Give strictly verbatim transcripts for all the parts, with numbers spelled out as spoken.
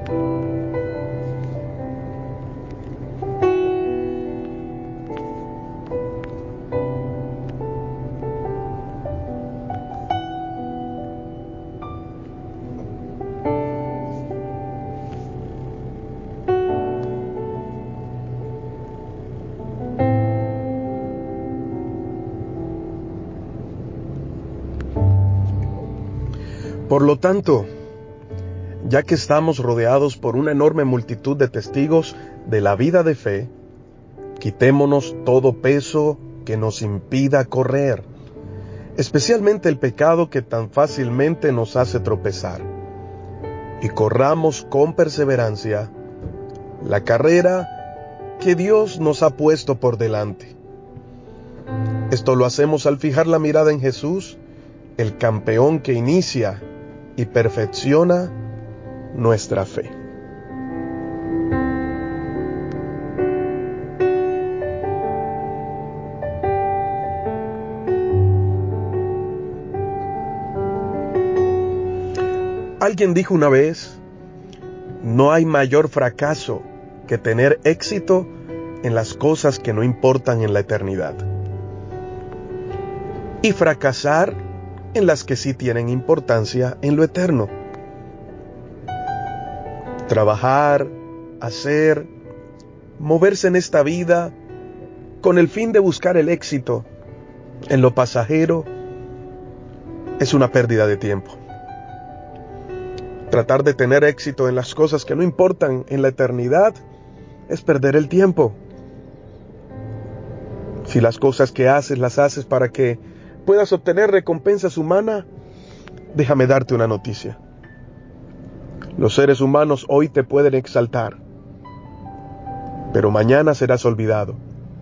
Por lo tanto, ya que estamos rodeados por una enorme multitud de testigos de la vida de fe, quitémonos todo peso que nos impida correr, especialmente el pecado que tan fácilmente nos hace tropezar, y corramos con perseverancia la carrera que Dios nos ha puesto por delante. Esto lo hacemos al fijar la mirada en Jesús, el campeón que inicia y perfecciona nuestra fe. Alguien dijo una vez, no hay mayor fracaso que tener éxito en las cosas que no importan en la eternidad, y fracasar en las que sí tienen importancia en lo eterno. Trabajar, hacer, moverse en esta vida con el fin de buscar el éxito en lo pasajero es una pérdida de tiempo. Tratar de tener éxito en las cosas que no importan en la eternidad es perder el tiempo. Si las cosas que haces las haces para que puedas obtener recompensas humanas, déjame darte una noticia. Los seres humanos hoy te pueden exaltar, pero mañana serás olvidado.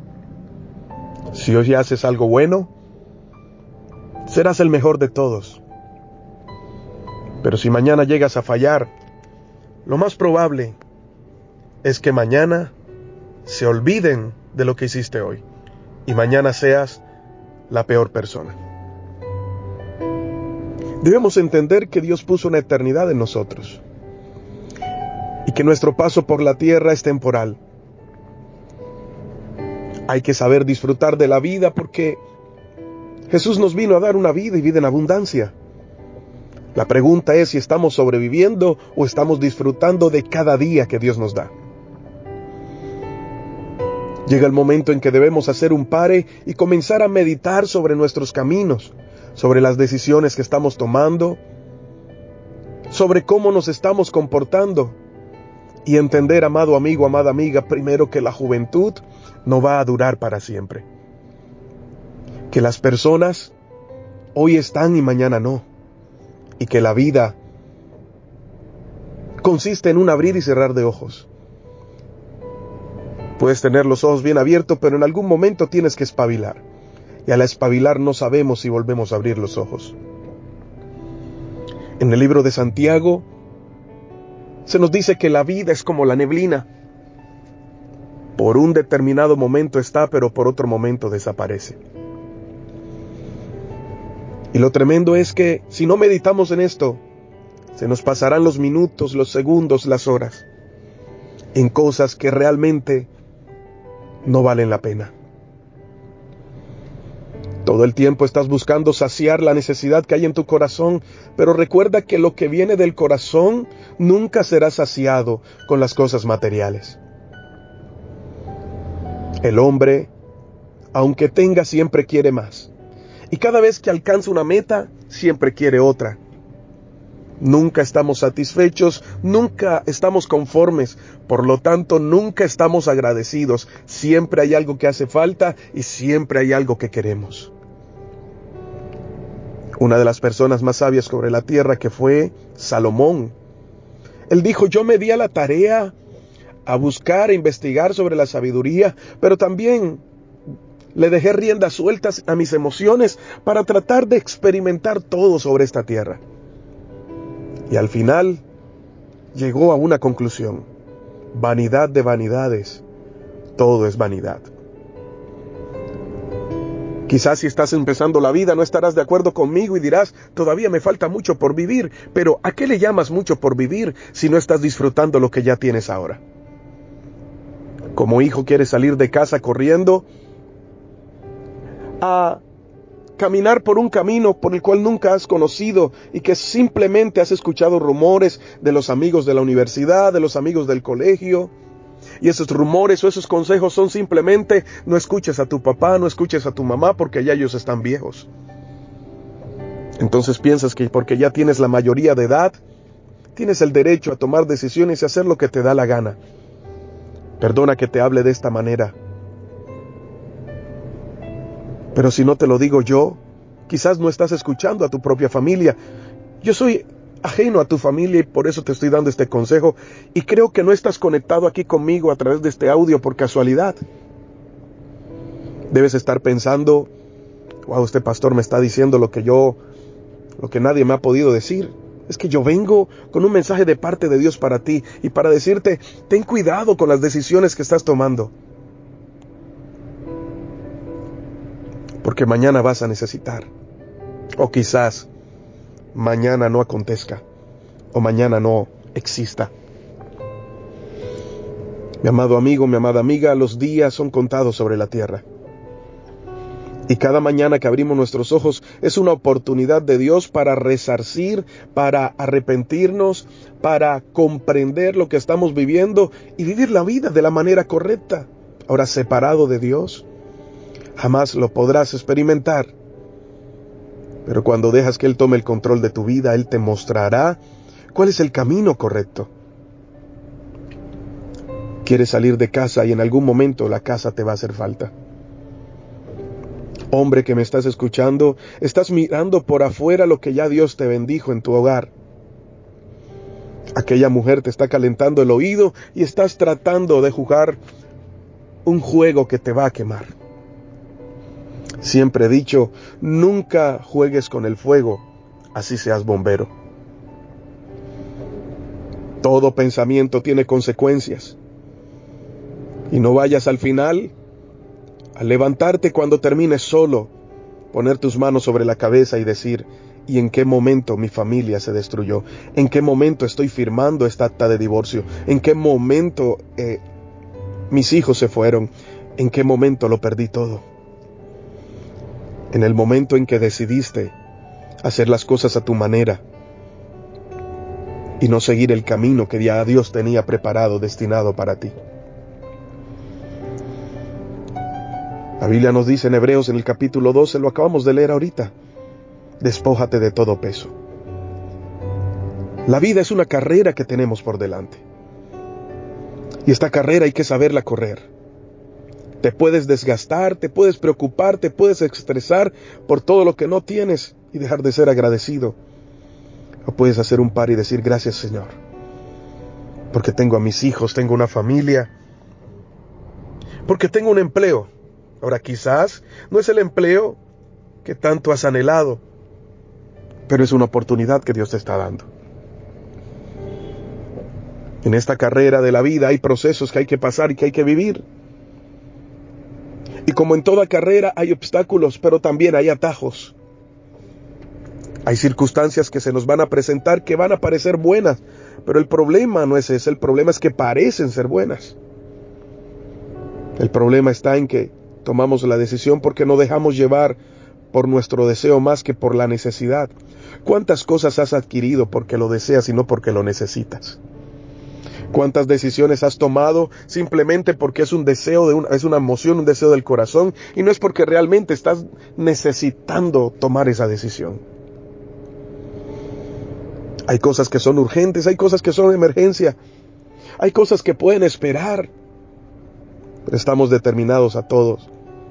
Si hoy haces algo bueno, serás el mejor de todos. Pero si mañana llegas a fallar, lo más probable es que mañana se olviden de lo que hiciste hoy y mañana seas la peor persona. Debemos entender que Dios puso una eternidad en nosotros y que nuestro paso por la tierra es temporal. Hay que saber disfrutar de la vida porque Jesús nos vino a dar una vida y vida en abundancia. La pregunta es si estamos sobreviviendo o estamos disfrutando de cada día que Dios nos da. Llega el momento en que debemos hacer un pare y comenzar a meditar sobre nuestros caminos, sobre las decisiones que estamos tomando, sobre cómo nos estamos comportando y entender, amado amigo, amada amiga, primero que la juventud no va a durar para siempre. Que las personas hoy están y mañana no. Y que la vida consiste en un abrir y cerrar de ojos. Puedes tener los ojos bien abiertos, pero en algún momento tienes que espabilar. Y al espabilar no sabemos si volvemos a abrir los ojos. En el libro de Santiago se nos dice que la vida es como la neblina. Por un determinado momento está, pero por otro momento desaparece. Y lo tremendo es que si no meditamos en esto, se nos pasarán los minutos, los segundos, las horas, en cosas que realmente no valen la pena. Todo el tiempo estás buscando saciar la necesidad que hay en tu corazón, pero recuerda que lo que viene del corazón nunca será saciado con las cosas materiales. El hombre, aunque tenga, siempre quiere más. Y cada vez que alcanza una meta, siempre quiere otra. Nunca estamos satisfechos, nunca estamos conformes, por lo tanto nunca estamos agradecidos. Siempre hay algo que hace falta y siempre hay algo que queremos. Una de las personas más sabias sobre la tierra, que fue Salomón, él dijo: yo me di a la tarea a buscar e investigar sobre la sabiduría, pero también le dejé riendas sueltas a mis emociones para tratar de experimentar todo sobre esta tierra. Y al final llegó a una conclusión: vanidad de vanidades, todo es vanidad. Quizás si estás empezando la vida no estarás de acuerdo conmigo y dirás, todavía me falta mucho por vivir, pero ¿a qué le llamas mucho por vivir si no estás disfrutando lo que ya tienes ahora? Como hijo quieres salir de casa corriendo a caminar por un camino por el cual nunca has conocido y que simplemente has escuchado rumores de los amigos de la universidad, de los amigos del colegio. Y esos rumores o esos consejos son simplemente, no escuches a tu papá, no escuches a tu mamá porque ya ellos están viejos. Entonces piensas que porque ya tienes la mayoría de edad, tienes el derecho a tomar decisiones y hacer lo que te da la gana. Perdona que te hable de esta manera. Pero si no te lo digo yo, quizás no estás escuchando a tu propia familia. Yo soy ajeno a tu familia y por eso te estoy dando este consejo. Y creo que no estás conectado aquí conmigo a través de este audio por casualidad. Debes estar pensando, wow, este pastor me está diciendo lo que yo, lo que nadie me ha podido decir. Es que yo vengo con un mensaje de parte de Dios para ti y para decirte, ten cuidado con las decisiones que estás tomando. Porque mañana vas a necesitar. O quizás mañana no acontezca. O mañana no exista. Mi amado amigo, mi amada amiga, los días son contados sobre la tierra. Y cada mañana que abrimos nuestros ojos es una oportunidad de Dios para resarcir, para arrepentirnos, para comprender lo que estamos viviendo y vivir la vida de la manera correcta. Ahora, separado de Dios, jamás lo podrás experimentar. Pero cuando dejas que Él tome el control de tu vida, Él te mostrará cuál es el camino correcto. Quieres salir de casa y en algún momento la casa te va a hacer falta. Hombre que me estás escuchando, estás mirando por afuera lo que ya Dios te bendijo en tu hogar. Aquella mujer te está calentando el oído y estás tratando de jugar un juego que te va a quemar. Siempre he dicho, nunca juegues con el fuego, así seas bombero. Todo pensamiento tiene consecuencias. Y no vayas al final, al levantarte cuando termines solo, poner tus manos sobre la cabeza y decir, ¿y en qué momento mi familia se destruyó? ¿En qué momento estoy firmando esta acta de divorcio? ¿En qué momento eh, mis hijos se fueron? ¿En qué momento lo perdí todo? En el momento en que decidiste hacer las cosas a tu manera y no seguir el camino que ya Dios tenía preparado, destinado para ti. La Biblia nos dice en Hebreos en el capítulo doce, lo acabamos de leer ahorita, despójate de todo peso. La vida es una carrera que tenemos por delante. Y esta carrera hay que saberla correr. Te puedes desgastar, te puedes preocupar, te puedes estresar por todo lo que no tienes y dejar de ser agradecido. O puedes hacer un par y decir, gracias Señor, porque tengo a mis hijos, tengo una familia, porque tengo un empleo. Ahora quizás no es el empleo que tanto has anhelado, pero es una oportunidad que Dios te está dando. En esta carrera de la vida hay procesos que hay que pasar y que hay que vivir. Y como en toda carrera hay obstáculos, pero también hay atajos. Hay circunstancias que se nos van a presentar que van a parecer buenas, pero el problema no es ese, el problema es que parecen ser buenas. El problema está en que tomamos la decisión porque no dejamos llevar por nuestro deseo más que por la necesidad. ¿Cuántas cosas has adquirido porque lo deseas y no porque lo necesitas? ¿Cuántas decisiones has tomado simplemente porque es un deseo, de una, es una emoción, un deseo del corazón y no es porque realmente estás necesitando tomar esa decisión? Hay cosas que son urgentes, hay cosas que son de emergencia, hay cosas que pueden esperar, pero estamos determinados a todos.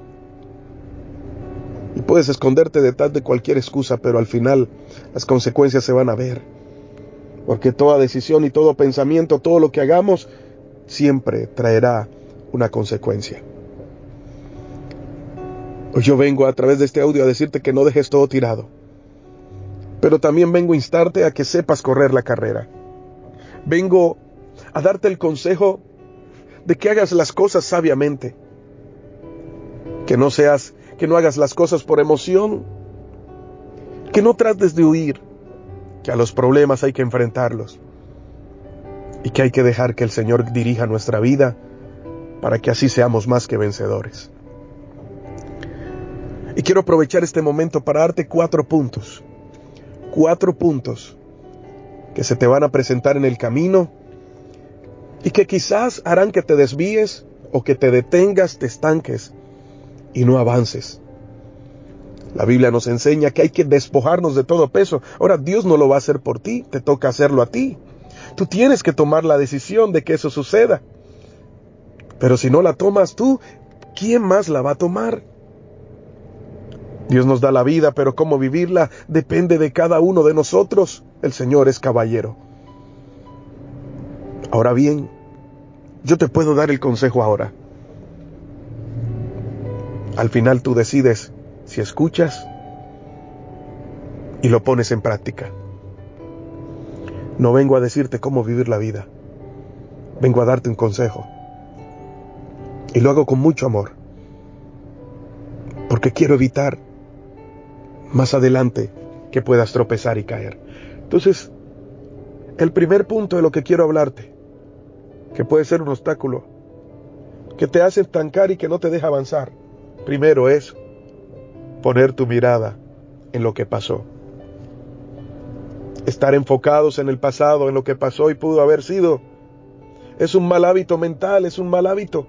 Y puedes esconderte detrás de cualquier excusa, pero al final las consecuencias se van a ver. Porque toda decisión y todo pensamiento, todo lo que hagamos, siempre traerá una consecuencia. Hoy yo vengo a través de este audio a decirte que no dejes todo tirado. Pero también vengo a instarte a que sepas correr la carrera. Vengo a darte el consejo de que hagas las cosas sabiamente. Que no seas que no hagas las cosas por emoción, que no trates de huir, que a los problemas hay que enfrentarlos y que hay que dejar que el Señor dirija nuestra vida para que así seamos más que vencedores. Y quiero aprovechar este momento para darte cuatro puntos, cuatro puntos que se te van a presentar en el camino y que quizás harán que te desvíes o que te detengas, te estanques y no avances. La Biblia nos enseña que hay que despojarnos de todo peso. Ahora, Dios no lo va a hacer por ti, te toca hacerlo a ti. Tú tienes que tomar la decisión de que eso suceda. Pero si no la tomas tú, ¿quién más la va a tomar? Dios nos da la vida, pero cómo vivirla depende de cada uno de nosotros. El Señor es caballero. Ahora bien, yo te puedo dar el consejo ahora. Al final tú decides si escuchas y lo pones en práctica. No vengo a decirte cómo vivir la vida. Vengo a darte un consejo. Y lo hago con mucho amor. Porque quiero evitar más adelante que puedas tropezar y caer. Entonces, el primer punto de lo que quiero hablarte, que puede ser un obstáculo, que te hace estancar y que no te deja avanzar, primero es poner tu mirada en lo que pasó. Estar enfocados en el pasado, en lo que pasó y pudo haber sido, es un mal hábito mental, es un mal hábito.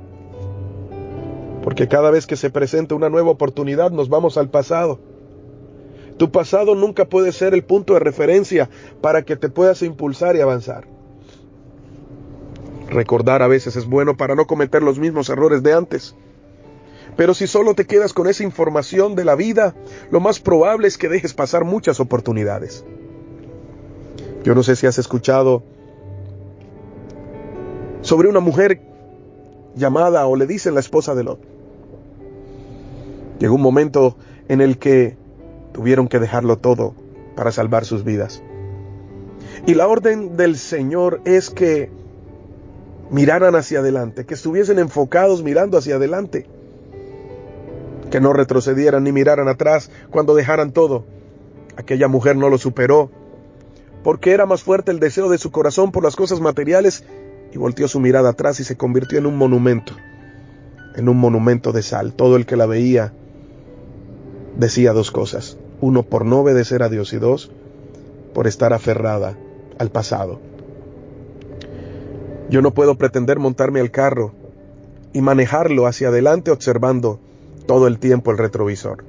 Porque cada vez que se presenta una nueva oportunidad, nos vamos al pasado. Tu pasado nunca puede ser el punto de referencia para que te puedas impulsar y avanzar. Recordar a veces es bueno para no cometer los mismos errores de antes. Pero si solo te quedas con esa información de la vida, lo más probable es que dejes pasar muchas oportunidades. Yo no sé si has escuchado sobre una mujer llamada, o le dicen, la esposa de Lot. Llegó un momento en el que tuvieron que dejarlo todo para salvar sus vidas. Y la orden del Señor es que miraran hacia adelante, que estuviesen enfocados mirando hacia adelante, que no retrocedieran ni miraran atrás cuando dejaran todo. Aquella mujer no lo superó, porque era más fuerte el deseo de su corazón por las cosas materiales, y volteó su mirada atrás y se convirtió en un monumento, en un monumento de sal. Todo el que la veía decía dos cosas: uno, por no obedecer a Dios, y dos, por estar aferrada al pasado. Yo no puedo pretender montarme al carro y manejarlo hacia adelante observando todo el tiempo el retrovisor.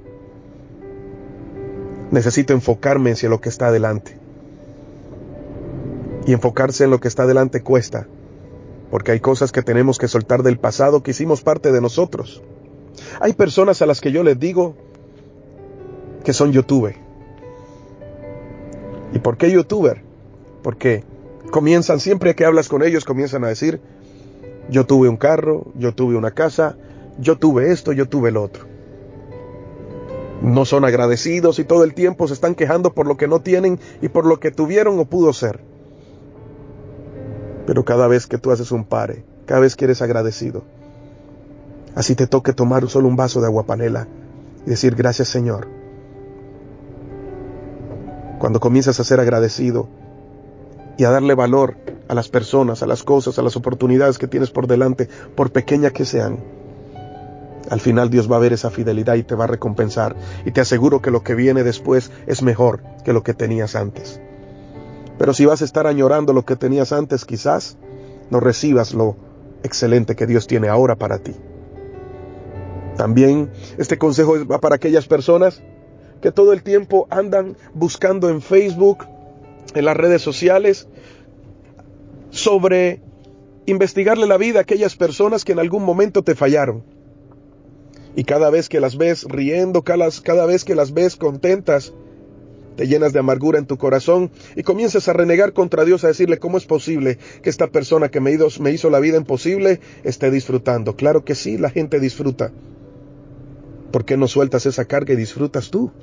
Necesito enfocarme hacia lo que está adelante. Y enfocarse en lo que está adelante cuesta, porque hay cosas que tenemos que soltar del pasado que hicimos parte de nosotros. Hay personas a las que yo les digo que son youtuber. ¿Y por qué youtuber? Porque comienzan, siempre que hablas con ellos, comienzan a decir: yo tuve un carro, yo tuve una casa, yo tuve esto, yo tuve lo otro. No son agradecidos y todo el tiempo se están quejando por lo que no tienen y por lo que tuvieron o pudo ser. Pero cada vez que tú haces un pare, cada vez que eres agradecido, así te toque tomar solo un vaso de agua panela y decir: gracias, Señor. Cuando comienzas a ser agradecido y a darle valor a las personas, a las cosas, a las oportunidades que tienes por delante, por pequeñas que sean, al final Dios va a ver esa fidelidad y te va a recompensar. Y te aseguro que lo que viene después es mejor que lo que tenías antes. Pero si vas a estar añorando lo que tenías antes, quizás no recibas lo excelente que Dios tiene ahora para ti. También este consejo va para aquellas personas que todo el tiempo andan buscando en Facebook, en las redes sociales, sobre investigarle la vida a aquellas personas que en algún momento te fallaron. Y cada vez que las ves riendo, cada, cada vez que las ves contentas, te llenas de amargura en tu corazón y comienzas a renegar contra Dios, a decirle: ¿cómo es posible que esta persona que me hizo, me hizo la vida imposible esté disfrutando? Claro que sí, la gente disfruta. ¿Por qué no sueltas esa carga y disfrutas tú?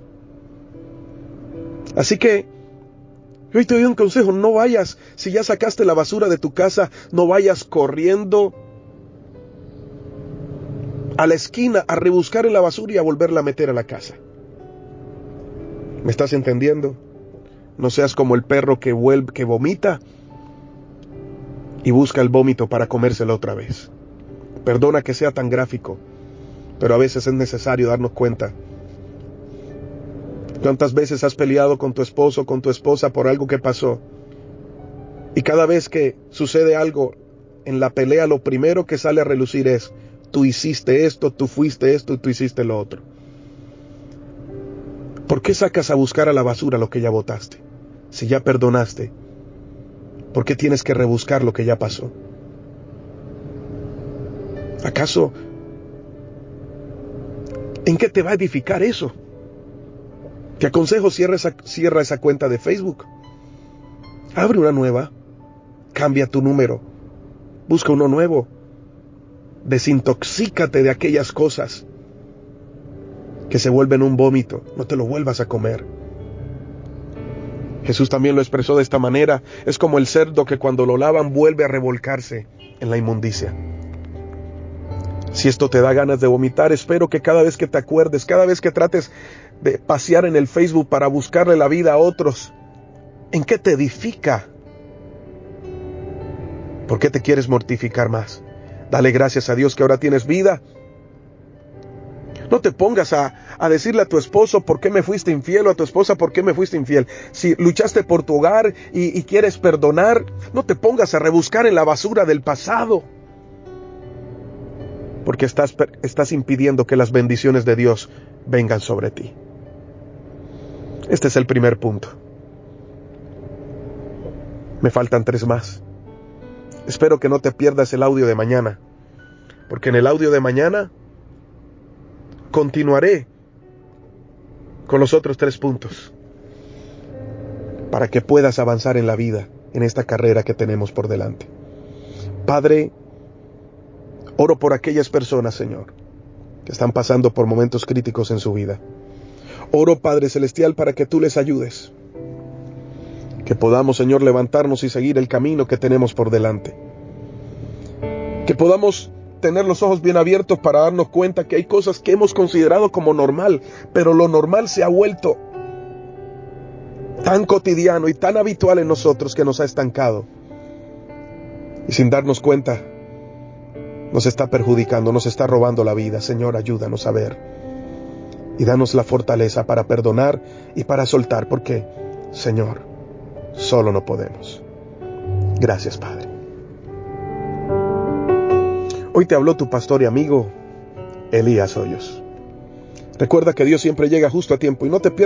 Así que hoy te doy un consejo: no vayas, si ya sacaste la basura de tu casa, no vayas corriendo a la esquina, a rebuscar en la basura y a volverla a meter a la casa. ¿Me estás entendiendo? No seas como el perro que vuelve, que vomita y busca el vómito para comérselo otra vez. Perdona que sea tan gráfico, pero a veces es necesario darnos cuenta. ¿Cuántas veces has peleado con tu esposo, con tu esposa por algo que pasó? Y cada vez que sucede algo en la pelea, lo primero que sale a relucir es: tú hiciste esto, tú fuiste esto y tú hiciste lo otro. ¿Por qué sacas a buscar a la basura lo que ya botaste? Si ya perdonaste, ¿por qué tienes que rebuscar lo que ya pasó? ¿Acaso en qué te va a edificar eso? Te aconsejo, cierra esa, cierra esa cuenta de Facebook. Abre una nueva. Cambia tu número. Busca uno nuevo. Desintoxícate de aquellas cosas que se vuelven un vómito. No te lo vuelvas a comer. Jesús también lo expresó de esta manera. Es como el cerdo que cuando lo lavan vuelve a revolcarse en la inmundicia. Si esto te da ganas de vomitar, espero que cada vez que te acuerdes, cada vez que trates de pasear en el Facebook para buscarle la vida a otros, ¿en qué te edifica? ¿Por qué te quieres mortificar más? Dale gracias a Dios que ahora tienes vida. No te pongas a, a decirle a tu esposo por qué me fuiste infiel, o a tu esposa por qué me fuiste infiel. Si luchaste por tu hogar y, y quieres perdonar, no te pongas a rebuscar en la basura del pasado. Porque estás, estás impidiendo que las bendiciones de Dios vengan sobre ti. Este es el primer punto. Me faltan tres más. Espero que no te pierdas el audio de mañana, porque en el audio de mañana continuaré con los otros tres puntos para que puedas avanzar en la vida, en esta carrera que tenemos por delante. Padre, oro por aquellas personas, Señor, que están pasando por momentos críticos en su vida. Oro, Padre Celestial, para que tú les ayudes. Que podamos, Señor, levantarnos y seguir el camino que tenemos por delante. Que podamos tener los ojos bien abiertos para darnos cuenta que hay cosas que hemos considerado como normal, pero lo normal se ha vuelto tan cotidiano y tan habitual en nosotros que nos ha estancado. Y sin darnos cuenta, nos está perjudicando, nos está robando la vida. Señor, ayúdanos a ver. Y danos la fortaleza para perdonar y para soltar, porque, Señor, solo no podemos. Gracias, Padre. Hoy te habló tu pastor y amigo, Elías Hoyos. Recuerda que Dios siempre llega justo a tiempo y no te pierdas